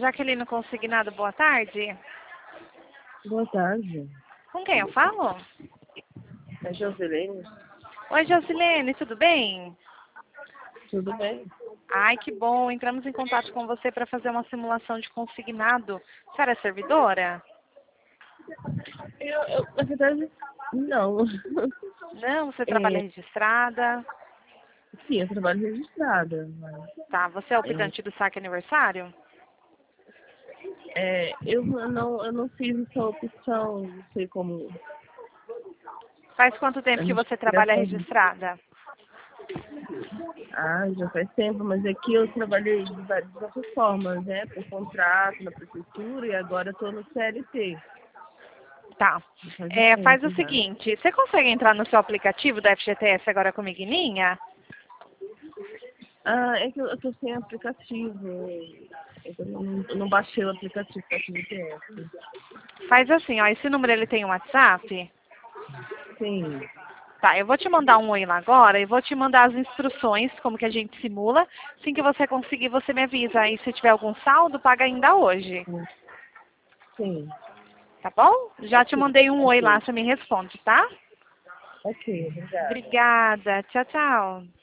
Jaqueline Consignado, boa tarde. Boa tarde. Com quem eu falo? É Josilene? Oi, Josilene, tudo bem? Tudo bem? Ai, que bom. Entramos em contato com você para fazer uma simulação de consignado. A senhora é servidora? Na verdade, não. Não, você trabalha É, registrada. sim, eu trabalho registrada, mas Tá, você é o é, optante do saque aniversário? eu não fiz essa opção, não sei como. Faz quanto tempo Eu que não você cheguei a trabalha fazer. registrada? Já faz tempo, mas aqui eu trabalhei de várias formas, né? Por contrato, na prefeitura, e agora estou no CLT. Tá. Faz um Faz o tempo já. seguinte, você consegue entrar no seu aplicativo da FGTS agora comigo em linha? É que eu tô sem aplicativo. Eu não baixei o aplicativo para FGTS. Faz assim, ó, esse número ele tem um WhatsApp? Sim. Tá, eu vou te mandar um oi lá agora e vou te mandar as instruções, como que a gente simula. Assim que você conseguir, você me avisa. Aí se tiver algum saldo, paga ainda hoje. Sim. Tá bom? Já te Ok. mandei um oi lá, Ok. você me responde, tá? Ok, obrigada. Obrigada. Tchau, tchau.